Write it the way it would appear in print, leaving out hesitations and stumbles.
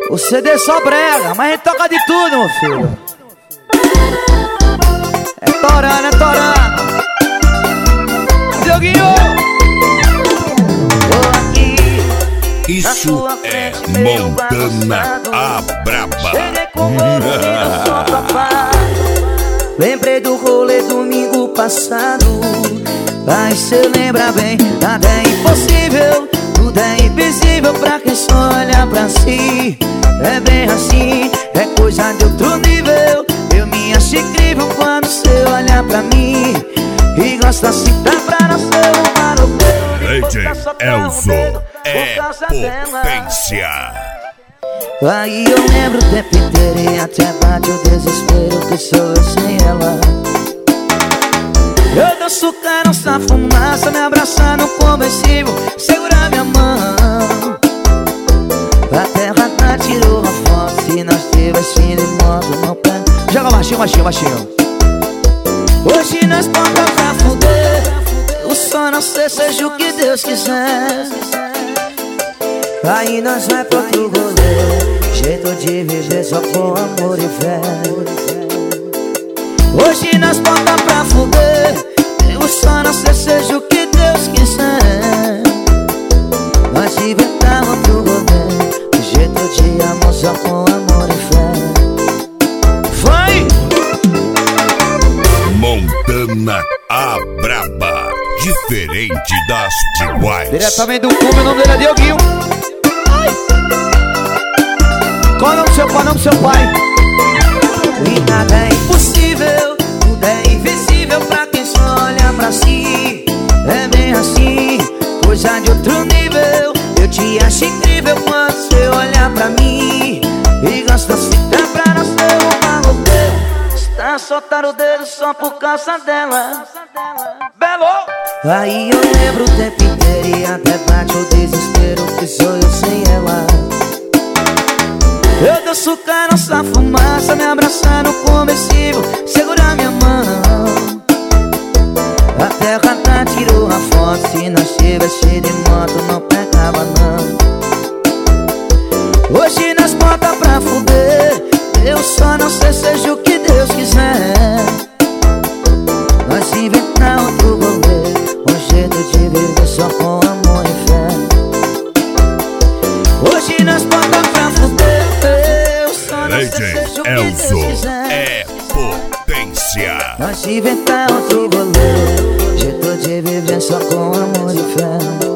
O CD só brega, mas a gente toca de tudo, meu filho. É torando, é torando. Dioguinho! Tô aqui. Isso é Montana a Braba. Cheguei com eu sou papai. Lembrei do rolê domingo passado. Mas cê lembra bem, nada é impossível. Tudo é invisível pra quem só olha pra si. É bem assim, é coisa de outro nível. Eu me acho incrível quando cê olha pra mim e gosta assim, tá pra nascer um maloqueiro. DJ Elzo é potência. Aí eu lembro o tempo inteiro e até bate o desespero que sou eu sem ela. Eu danço com nossa fumaça, me abraçar no conversível, segurar minha mão. A terra tá tirou uma foto, se nós tivesse de moto no pé. Joga baixinho, baixinho, baixinho. Hoje nós toca pra fuder, o som não sei, seja o que Deus quiser. Aí nós vai pro outro rolê, jeito de viver só com amor e fé. Hoje nós toca pra fuder, o som não sei, seja o que Deus quiser. Nós inventar outro rolê, o jeito de amor só com amor e fé. Vai! Montana a Braba, diferente das iguais. Diretamente do clube, o nome dele é Dioguinho. Qual é o nome do seu pai? O nome do seu pai? E nada é impossível, tudo é invisível pra quem só olha pra si. É bem assim, coisa de outro nível. Eu te acho incrível quando você olha pra mim e gosta assim, dá pra nascer uma maloqueiro. Está a soltar o dedo só por causa dela. Belo! Aí eu lembro o tempo inteiro e até bate o desespero que sou eu sem ela. Eu danço com a nossa fumaça, me abraçar no conversível, segurar minha mão. A terra tá tirou uma foto, se nós tivesse de moto não pegava não. Hoje nós bota pra fuder, eu só não sei, seja o que Deus quiser. Nós inventar outro rolê, um jeito de viver só com amor e fé. Hoje nós bota pra fuder, eu só não sei, seja o que Elzo Deus quiser. é potência. Nós inventar outro rolê, jeito de viver só com amor e fé.